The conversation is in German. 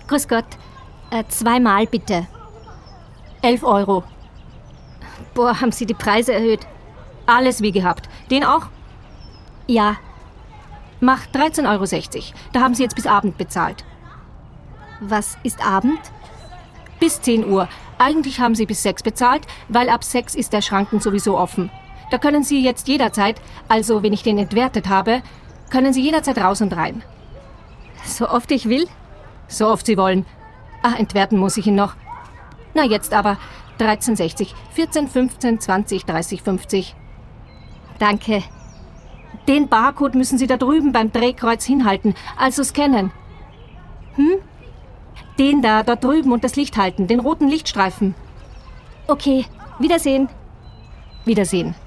Grüß Gott. 2-mal bitte. 11 Euro. Boah, haben Sie die Preise erhöht? Alles wie gehabt. Den auch? Ja. Macht 13,60 Euro. Da haben Sie jetzt bis Abend bezahlt. Was ist Abend? Bis 10 Uhr. Eigentlich haben Sie bis 6 bezahlt, weil ab 6 ist der Schranken sowieso offen. Da können Sie jetzt jederzeit, also wenn ich den entwertet habe, können Sie jederzeit raus und rein. So oft ich will? So oft Sie wollen. Entwerten muss ich ihn noch. Na jetzt aber. 13,60, 14, 15, 20, 30, 50. Danke. Den Barcode müssen Sie da drüben beim Drehkreuz hinhalten, also scannen. Den da, dort drüben und das Licht halten, den roten Lichtstreifen. Okay, Wiedersehen. Wiedersehen.